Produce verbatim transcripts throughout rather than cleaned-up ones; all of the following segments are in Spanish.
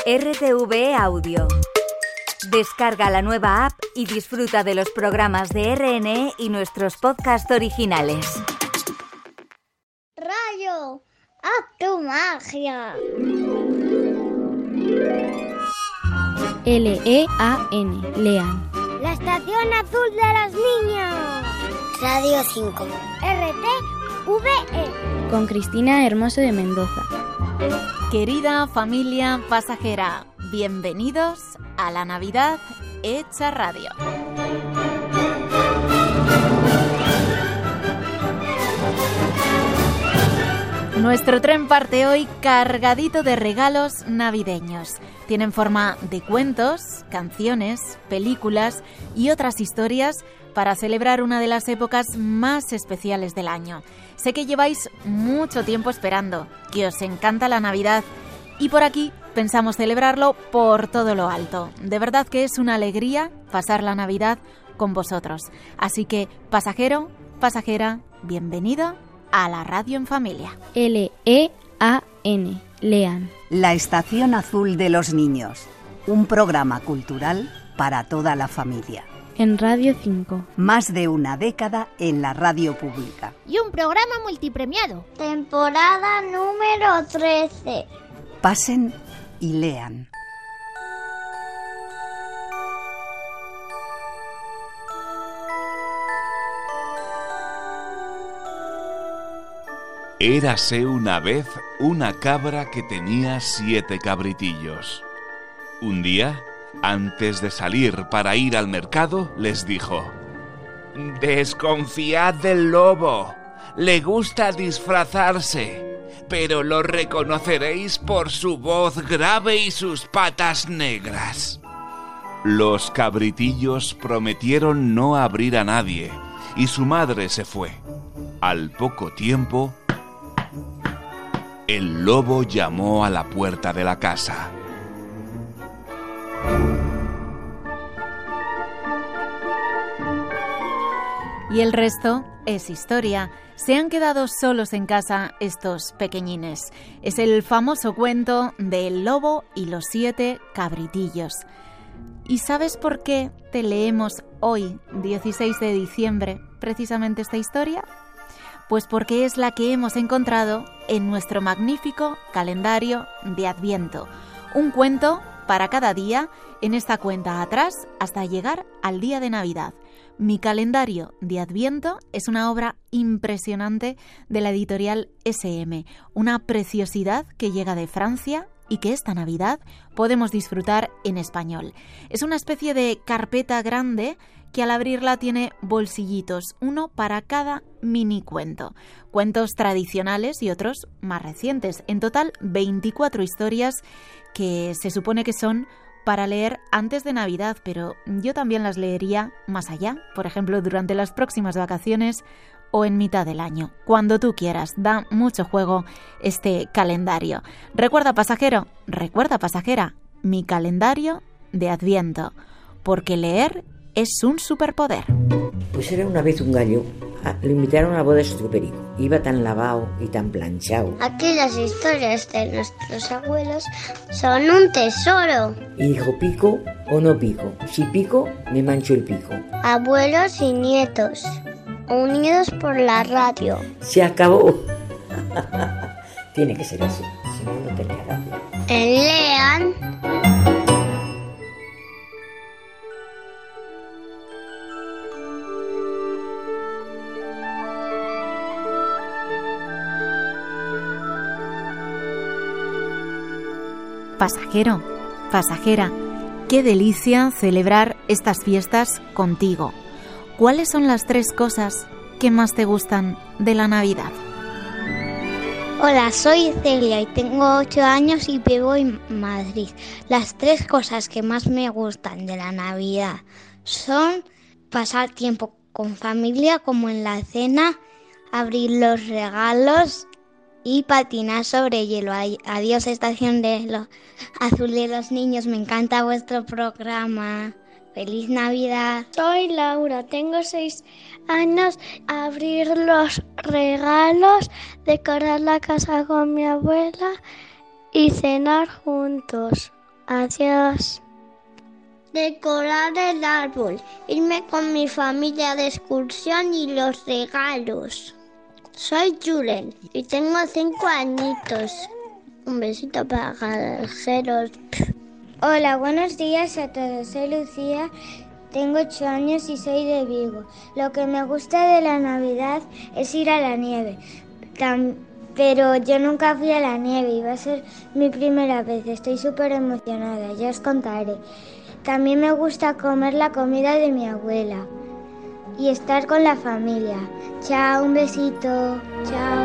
R T V E Audio. Descarga la nueva app y disfruta de los programas de R N E y nuestros podcasts originales. Rayo, haz tu magia. L E A N, Lean. La estación azul de los niños. Radio cinco. R T V E. Con Cristina Hermoso de Mendoza. Querida familia pasajera, bienvenidos a la Navidad hecha radio. Nuestro tren parte hoy cargadito de regalos navideños. Tienen forma de cuentos, canciones, películas y otras historias para celebrar una de las épocas más especiales del año. Sé que lleváis mucho tiempo esperando, que os encanta la Navidad y por aquí pensamos celebrarlo por todo lo alto. De verdad que es una alegría pasar la Navidad con vosotros. Así que, pasajero, pasajera, bienvenido a la radio en familia. L E A N, Lean. La estación azul de los niños. Un programa cultural para toda la familia. En Radio cinco. Más de una década en la radio pública. Y un programa multipremiado. Temporada número trece. Pasen y lean. Érase una vez una cabra que tenía siete cabritillos. Un día, antes de salir para ir al mercado, les dijo: «Desconfiad del lobo, le gusta disfrazarse, pero lo reconoceréis por su voz grave y sus patas negras». Los cabritillos prometieron no abrir a nadie, y su madre se fue. Al poco tiempo, el lobo llamó a la puerta de la casa. Y el resto es historia. Se han quedado solos en casa estos pequeñines. Es el famoso cuento de El lobo y los siete cabritillos. ¿Y sabes por qué te leemos hoy, dieciséis de diciembre, precisamente esta historia? Pues porque es la que hemos encontrado en nuestro magnífico calendario de Adviento. Un cuento para cada día en esta cuenta atrás hasta llegar al día de Navidad. Mi calendario de Adviento es una obra impresionante de la editorial S M, una preciosidad que llega de Francia y que esta Navidad podemos disfrutar en español. Es una especie de carpeta grande que al abrirla tiene bolsillitos, uno para cada mini cuento. Cuentos tradicionales y otros más recientes. En total, veinticuatro historias que se supone que son para leer antes de Navidad, pero yo también las leería más allá, por ejemplo, durante las próximas vacaciones o en mitad del año, cuando tú quieras. Da mucho juego este calendario. Recuerda, pasajero, recuerda, pasajera, mi calendario de Adviento, porque leer es un superpoder. Pues era una vez un gallo. Lo invitaron a la boda de su perico. Iba tan lavado y tan planchado. Aquí las historias de nuestros abuelos son un tesoro. Y dijo: ¿pico o no pico? Si pico, me mancho el pico. Abuelos y nietos, unidos por la radio. Se acabó. Tiene que ser así, si no, no tenía gracia. En Lean. Pasajero, pasajera, qué delicia celebrar estas fiestas contigo. ¿Cuáles son las tres cosas que más te gustan de la Navidad? Hola, soy Celia y tengo ocho años y vivo en Madrid. Las tres cosas que más me gustan de la Navidad son pasar tiempo con familia, como en la cena, abrir los regalos y patinar sobre hielo. Adiós, estación de lo azul de los niños, me encanta vuestro programa. ¡Feliz Navidad! Soy Laura, tengo seis años. Abrir los regalos, decorar la casa con mi abuela y cenar juntos. Adiós. Decorar el árbol, irme con mi familia de excursión y los regalos. Soy Julen y tengo cinco añitos. Un besito para garajeros. Hola, buenos días a todos. Soy Lucía, tengo ocho años y soy de Vigo. Lo que me gusta de la Navidad es ir a la nieve. Tam- pero yo nunca fui a la nieve y va a ser mi primera vez. Estoy súper emocionada, ya os contaré. También me gusta comer la comida de mi abuela y estar con la familia. Chao, un besito. Chao.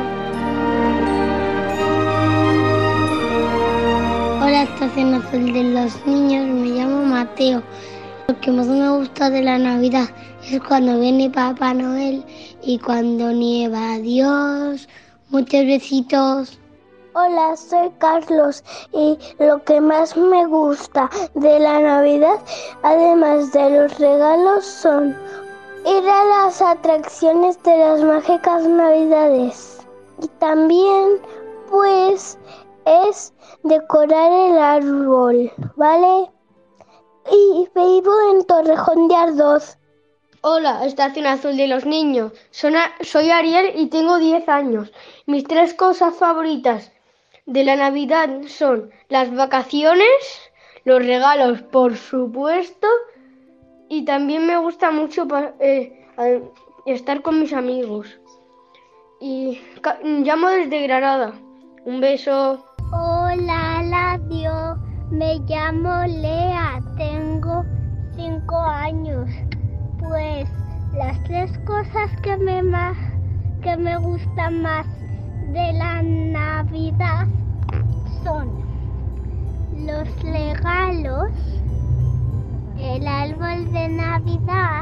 Hola, Estación Azul de los Niños. Me llamo Mateo. Lo que más me gusta de la Navidad es cuando viene Papá Noel y cuando nieva. Adiós. Muchos besitos. Hola, soy Carlos y lo que más me gusta de la Navidad, además de los regalos, son ir a las atracciones de las mágicas Navidades. Y también, pues, es decorar el árbol, ¿vale? Y vivo en Torrejón de Ardoz. Hola, Estación Azul de los Niños. Soy Ariel y tengo diez años. Mis tres cosas favoritas de la Navidad son las vacaciones, los regalos, por supuesto, y también me gusta mucho eh, estar con mis amigos. Y llamo desde Granada. Un beso. Hola, Ladio. Me llamo Lea. Tengo cinco años. Pues las tres cosas que me más que me gustan más de la Navidad son los regalos, el árbol de Navidad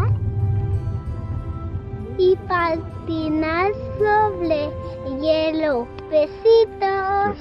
y patinar sobre hielo. Besitos.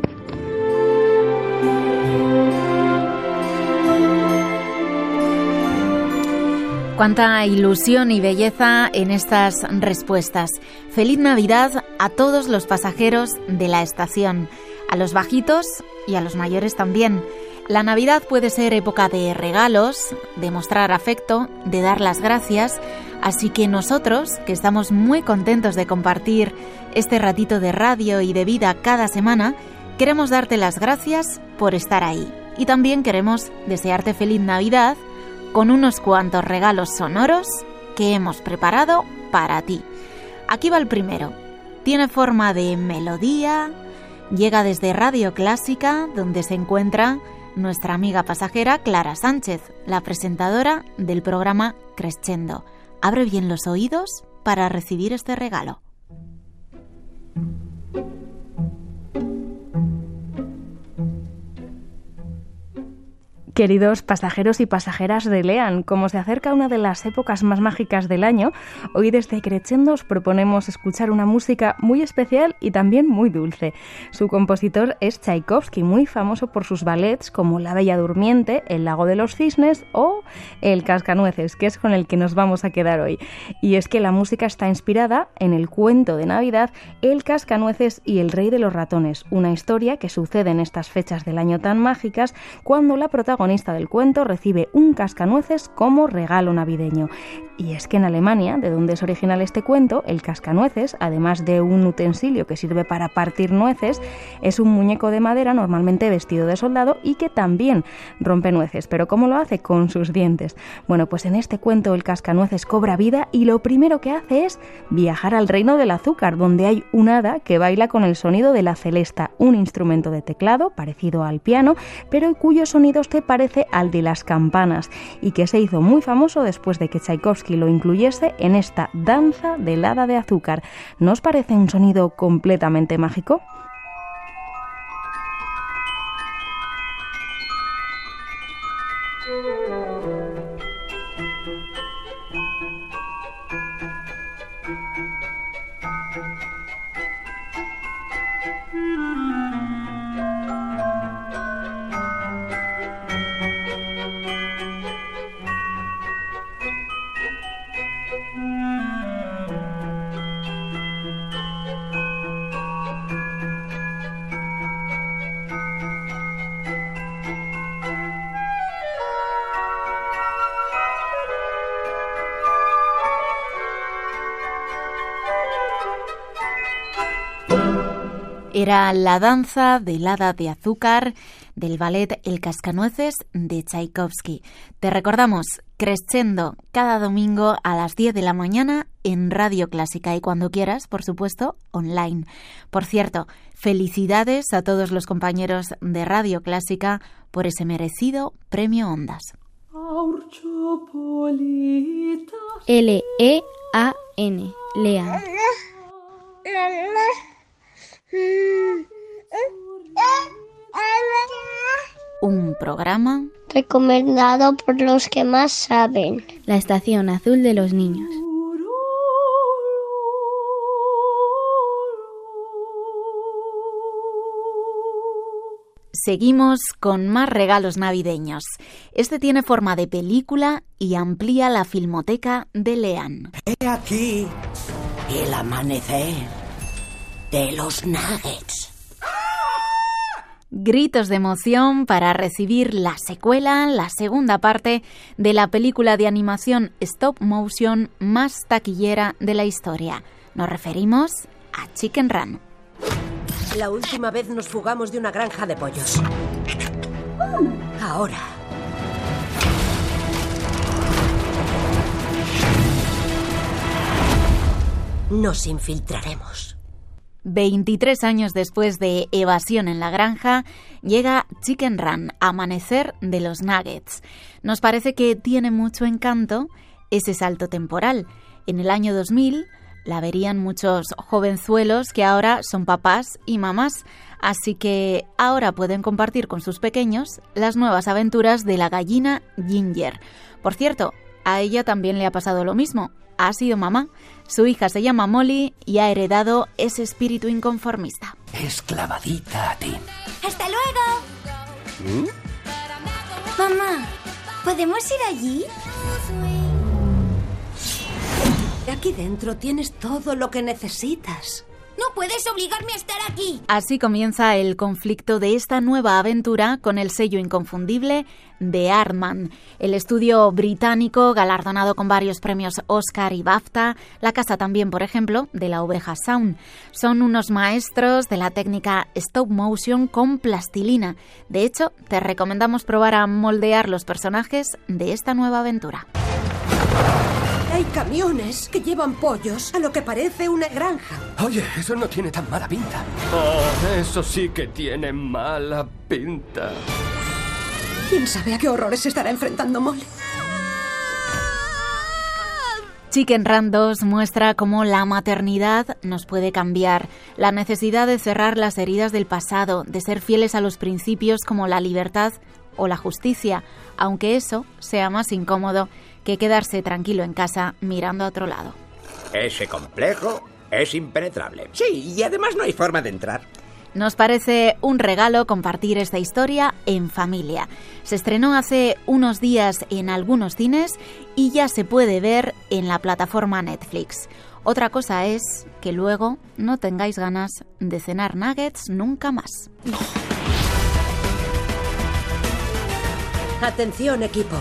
Cuánta ilusión y belleza en estas respuestas. Feliz Navidad a todos los pasajeros de la estación, a los bajitos y a los mayores también. La Navidad puede ser época de regalos, de mostrar afecto, de dar las gracias, así que nosotros, que estamos muy contentos de compartir este ratito de radio y de vida cada semana, queremos darte las gracias por estar ahí. Y también queremos desearte feliz Navidad con unos cuantos regalos sonoros que hemos preparado para ti. Aquí va el primero. Tiene forma de melodía, llega desde Radio Clásica, donde se encuentra nuestra amiga pasajera Clara Sánchez, la presentadora del programa Crescendo. Abre bien los oídos para recibir este regalo. Queridos pasajeros y pasajeras de Lean, como se acerca una de las épocas más mágicas del año, hoy desde Crescendo os proponemos escuchar una música muy especial y también muy dulce. Su compositor es Tchaikovsky, muy famoso por sus ballets como La Bella Durmiente, El Lago de los Cisnes o El Cascanueces, que es con el que nos vamos a quedar hoy. Y es que la música está inspirada en el cuento de Navidad El Cascanueces y el Rey de los Ratones, una historia que sucede en estas fechas del año tan mágicas cuando la protagonista del cuento recibe un cascanueces como regalo navideño. Y es que en Alemania, de donde es original este cuento, el cascanueces, además de un utensilio que sirve para partir nueces, es un muñeco de madera normalmente vestido de soldado y que también rompe nueces. ¿Pero cómo lo hace? Con sus dientes. Bueno, pues en este cuento el cascanueces cobra vida y lo primero que hace es viajar al reino del azúcar, donde hay un hada que baila con el sonido de la celesta, un instrumento de teclado parecido al piano, pero cuyo sonido se parece al de las campanas y que se hizo muy famoso después de que Tchaikovsky lo incluyese en esta danza del hada de azúcar. ¿No os parece un sonido completamente mágico? Era la danza del hada de azúcar del ballet El Cascanueces de Tchaikovsky. Te recordamos, Crescendo, cada domingo a las diez de la mañana en Radio Clásica y cuando quieras, por supuesto, online. Por cierto, felicidades a todos los compañeros de Radio Clásica por ese merecido premio Ondas. L E A N, Lean. Un programa recomendado por los que más saben. La Estación Azul de los Niños. Seguimos con más regalos navideños. Este tiene forma de película y amplía la filmoteca de Lean. He aquí el amanecer de los nuggets. Gritos de emoción para recibir la secuela, la segunda parte de la película de animación stop motion más taquillera de la historia. Nos referimos a Chicken Run. La última vez nos fugamos de una granja de pollos. Ahora nos infiltraremos. veintitrés años después de Evasión en la granja, llega Chicken Run, Amanecer de los Nuggets. Nos parece que tiene mucho encanto ese salto temporal. En el año dos mil la verían muchos jovenzuelos que ahora son papás y mamás, así que ahora pueden compartir con sus pequeños las nuevas aventuras de la gallina Ginger. Por cierto, a ella también le ha pasado lo mismo. Ha sido mamá. Su hija se llama Molly y ha heredado ese espíritu inconformista. Es clavadita a ti. ¡Hasta luego! ¿Mm? Mamá, ¿podemos ir allí? Aquí dentro tienes todo lo que necesitas. ¡No puedes obligarme a estar aquí! Así comienza el conflicto de esta nueva aventura con el sello inconfundible de Aardman, el estudio británico galardonado con varios premios Oscar y BAFTA, la casa también, por ejemplo, de la oveja Shaun. Son unos maestros de la técnica stop motion con plastilina. De hecho, te recomendamos probar a moldear los personajes de esta nueva aventura. Hay camiones que llevan pollos a lo que parece una granja. Oye, eso no tiene tan mala pinta. Oh, eso sí que tiene mala pinta. ¿Quién sabe a qué horrores se estará enfrentando Molly? Chicken Run dos muestra cómo la maternidad nos puede cambiar, la necesidad de cerrar las heridas del pasado, de ser fieles a los principios como la libertad o la justicia, aunque eso sea más incómodo que quedarse tranquilo en casa mirando a otro lado. Ese complejo es impenetrable. Sí, y además no hay forma de entrar. Nos parece un regalo compartir esta historia en familia. Se estrenó hace unos días en algunos cines y ya se puede ver en la plataforma Netflix. Otra cosa es que luego no tengáis ganas de cenar nuggets nunca más. Atención, equipo.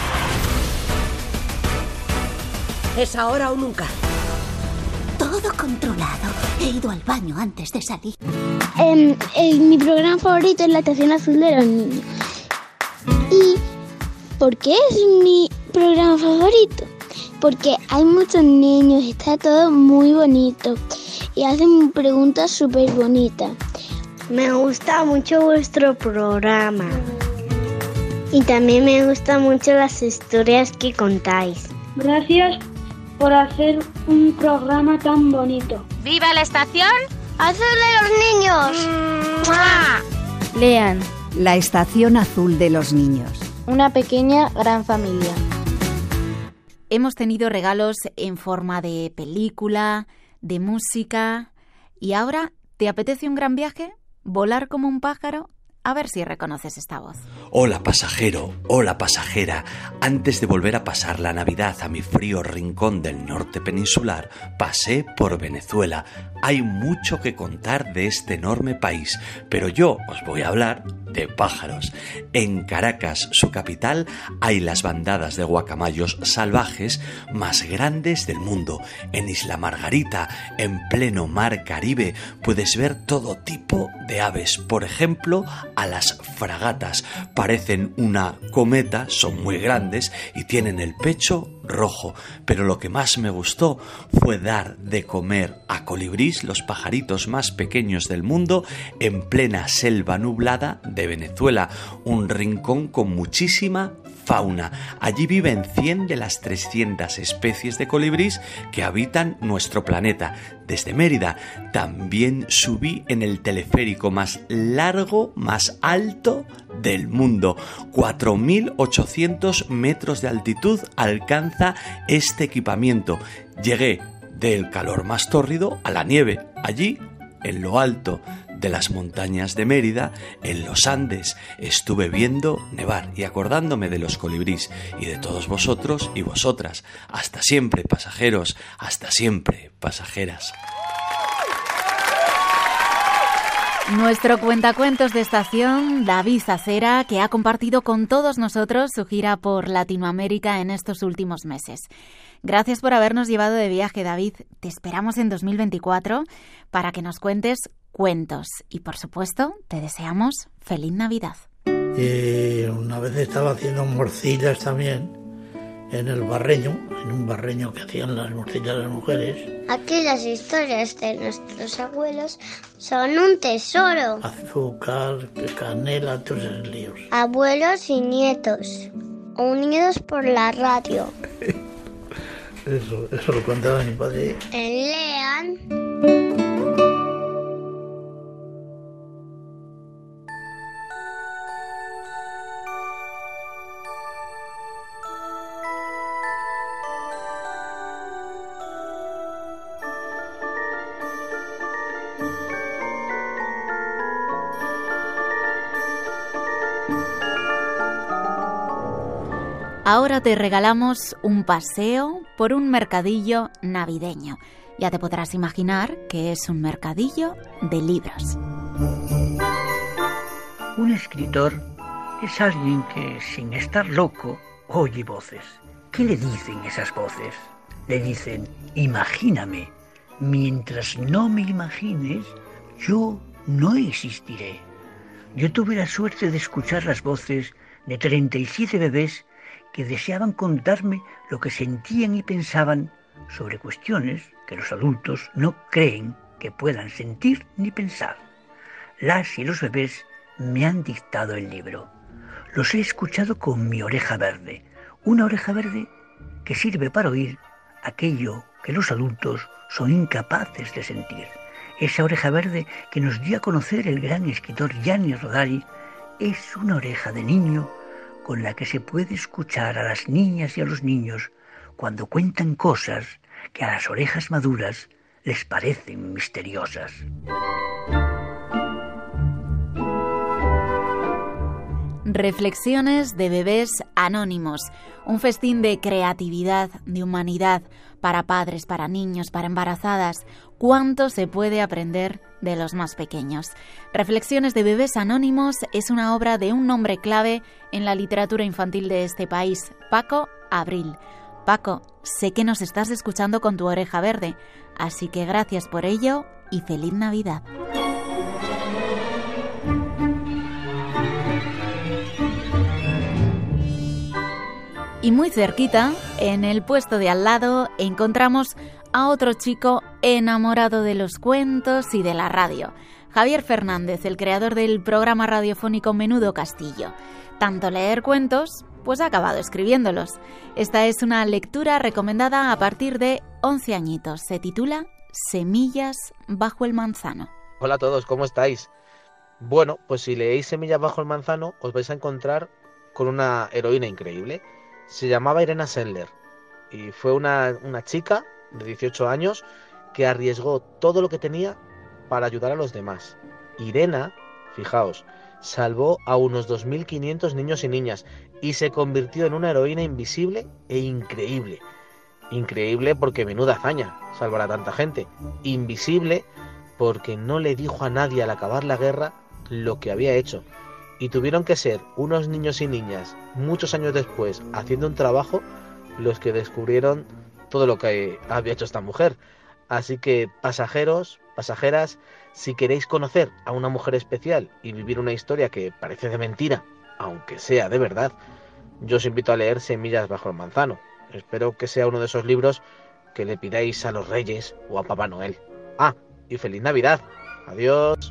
Es ahora o nunca. Todo controlado. He ido al baño antes de salir. Eh, eh, mi programa favorito es La Estación Azul de los Niños. ¿Y por qué es mi programa favorito? Porque hay muchos niños, está todo muy bonito y hacen preguntas súper bonitas. Me gusta mucho vuestro programa y también me gustan mucho las historias que contáis. Gracias por hacer un programa tan bonito. ¡Viva la Estación Azul de los Niños! ¡Mua! Lean. La Estación Azul de los Niños. Una pequeña gran familia. Hemos tenido regalos en forma de película, de música. ¿Y ahora te apetece un gran viaje? ¿Volar como un pájaro? A ver si reconoces esta voz. Hola pasajero, hola pasajera. Antes de volver a pasar la Navidad a mi frío rincón del norte peninsular, pasé por Venezuela. Hay mucho que contar de este enorme país, pero yo os voy a hablar de pájaros. En Caracas, su capital, hay las bandadas de guacamayos salvajes más grandes del mundo. En Isla Margarita, en pleno mar Caribe, puedes ver todo tipo de aves. Por ejemplo, a las fragatas. Parecen una cometa, son muy grandes y tienen el pecho rojo. Pero lo que más me gustó fue dar de comer a colibrís, los pajaritos más pequeños del mundo, en plena selva nublada de Venezuela, un rincón con muchísima fauna. Allí viven cien de las trescientas especies de colibrís que habitan nuestro planeta. Desde Mérida también subí en el teleférico más largo, más alto del mundo. cuatro mil ochocientos metros de altitud alcanza este equipamiento. Llegué del calor más tórrido a la nieve. Allí, en lo alto de las montañas de Mérida, en los Andes, estuve viendo nevar y acordándome de los colibrís y de todos vosotros y vosotras. Hasta siempre, pasajeros, hasta siempre, pasajeras. Nuestro cuentacuentos de estación, David Acera, que ha compartido con todos nosotros su gira por Latinoamérica en estos últimos meses. Gracias por habernos llevado de viaje, David. Te esperamos en dos mil veinticuatro para que nos cuentes cuentos. Y, por supuesto, te deseamos feliz Navidad. Y una vez estaba haciendo morcillas también en el Barreño, en un barreño que hacían las morcillas las mujeres. Aquí las historias de nuestros abuelos son un tesoro. Azúcar, canela, todos esos líos. Abuelos y nietos, unidos por la radio. Eso, eso lo contaba mi padre. En Lean. Ahora te regalamos un paseo por un mercadillo navideño. Ya te podrás imaginar que es un mercadillo de libros. Un escritor es alguien que, sin estar loco, oye voces. ¿Qué le dicen esas voces? Le dicen, imagíname. Mientras no me imagines, yo no existiré. Yo tuve la suerte de escuchar las voces de treinta y siete bebés que deseaban contarme lo que sentían y pensaban sobre cuestiones que los adultos no creen que puedan sentir ni pensar. Las y los bebés me han dictado el libro. Los he escuchado con mi oreja verde, una oreja verde que sirve para oír aquello que los adultos son incapaces de sentir. Esa oreja verde que nos dio a conocer el gran escritor Gianni Rodari es una oreja de niño con la que se puede escuchar a las niñas y a los niños cuando cuentan cosas que a las orejas maduras les parecen misteriosas. Reflexiones de bebés anónimos, un festín de creatividad, de humanidad, para padres, para niños, para embarazadas. ¿Cuánto se puede aprender de los más pequeños? Reflexiones de bebés anónimos es una obra de un nombre clave en la literatura infantil de este país, Paco Abril. Paco, sé que nos estás escuchando con tu oreja verde, así que gracias por ello y feliz Navidad. Y muy cerquita, en el puesto de al lado, encontramos a otro chico enamorado de los cuentos y de la radio. Javier Fernández, el creador del programa radiofónico Menudo Castillo. Tanto leer cuentos, pues ha acabado escribiéndolos. Esta es una lectura recomendada a partir de once añitos. Se titula Semillas bajo el manzano. Hola a todos, ¿cómo estáis? Bueno, pues si leéis Semillas bajo el manzano, os vais a encontrar con una heroína increíble. Se llamaba Irena Sendler y fue una, una chica de dieciocho años que arriesgó todo lo que tenía para ayudar a los demás. Irena, fijaos, salvó a unos dos mil quinientos niños y niñas y se convirtió en una heroína invisible e increíble. Increíble porque menuda hazaña salvar a tanta gente. Invisible porque no le dijo a nadie al acabar la guerra lo que había hecho. Y tuvieron que ser unos niños y niñas, muchos años después, haciendo un trabajo, los que descubrieron todo lo que había hecho esta mujer. Así que, pasajeros, pasajeras, si queréis conocer a una mujer especial y vivir una historia que parece de mentira, aunque sea de verdad, yo os invito a leer Semillas bajo el manzano. Espero que sea uno de esos libros que le pidáis a los Reyes o a Papá Noel. Ah, y feliz Navidad. Adiós.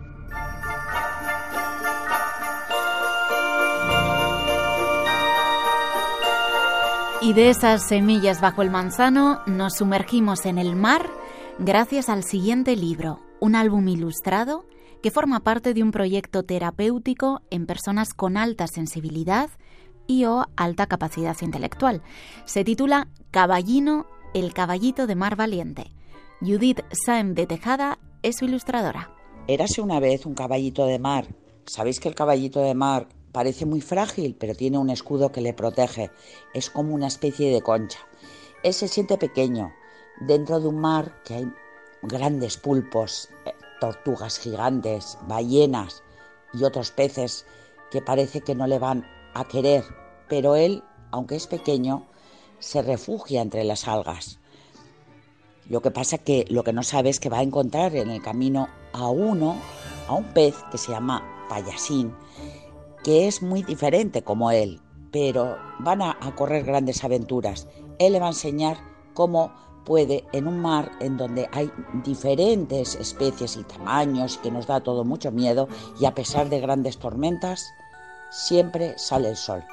Y de esas semillas bajo el manzano nos sumergimos en el mar gracias al siguiente libro, un álbum ilustrado que forma parte de un proyecto terapéutico en personas con alta sensibilidad y o alta capacidad intelectual. Se titula Caballino, el caballito de mar valiente. Judith Sáenz de Tejada es su ilustradora. Érase una vez un caballito de mar. ¿Sabéis que el caballito de mar parece muy frágil, pero tiene un escudo que le protege? Es como una especie de concha. Él se siente pequeño dentro de un mar que hay grandes pulpos, tortugas gigantes, ballenas y otros peces que parece que no le van a querer, pero él, aunque es pequeño, se refugia entre las algas. Lo que pasa que lo que no sabe es que va a encontrar en el camino a uno, a un pez que se llama payasín, que es muy diferente como él, pero van a, a correr grandes aventuras. Él le va a enseñar cómo puede, en un mar en donde hay diferentes especies y tamaños, que nos da todo mucho miedo, y a pesar de grandes tormentas, siempre sale el sol.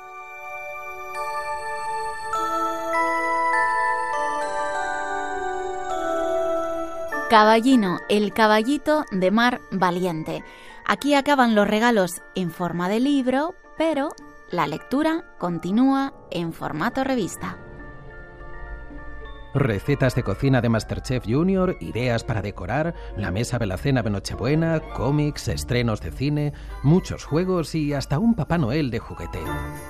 Caballino, el caballito de mar valiente. Aquí acaban los regalos en forma de libro, pero la lectura continúa en formato revista. Recetas de cocina de MasterChef Junior, ideas para decorar, la mesa de la cena de Nochebuena, cómics, estrenos de cine, muchos juegos y hasta un Papá Noel de jugueteo.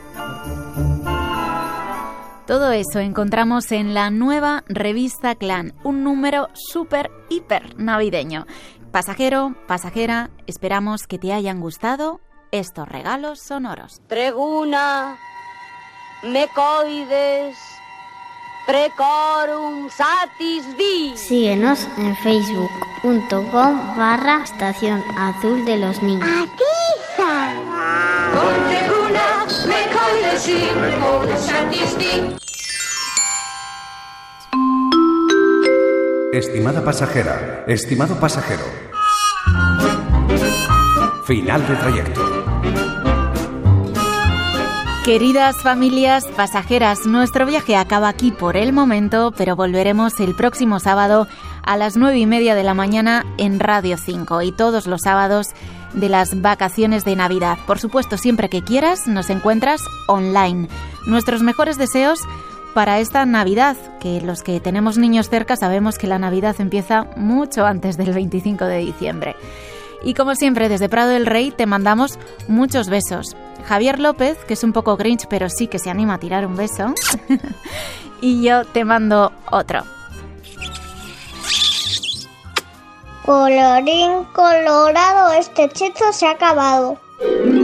Todo eso encontramos en la nueva revista Clan, un número súper, hiper navideño. Pasajero, pasajera, esperamos que te hayan gustado estos regalos sonoros. Preguna, mecoides, precorum satis vi. Síguenos en facebook.com barra Estación Azul de los Niños. ¡Atiza! Con preguna, mecoides y precorum satis vi. Estimada pasajera, estimado pasajero. Final de trayecto. Queridas familias pasajeras, nuestro viaje acaba aquí por el momento, pero volveremos el próximo sábado a las nueve y media de la mañana en Radio cinco y todos los sábados de las vacaciones de Navidad. Por supuesto, siempre que quieras, nos encuentras online. Nuestros mejores deseos para esta Navidad, que los que tenemos niños cerca sabemos que la Navidad empieza mucho antes del veinticinco de diciembre. Y como siempre, desde Prado del Rey te mandamos muchos besos. Javier López, que es un poco grinch, pero sí que se anima a tirar un beso. Y yo te mando otro. Colorín colorado, este hechizo se ha acabado.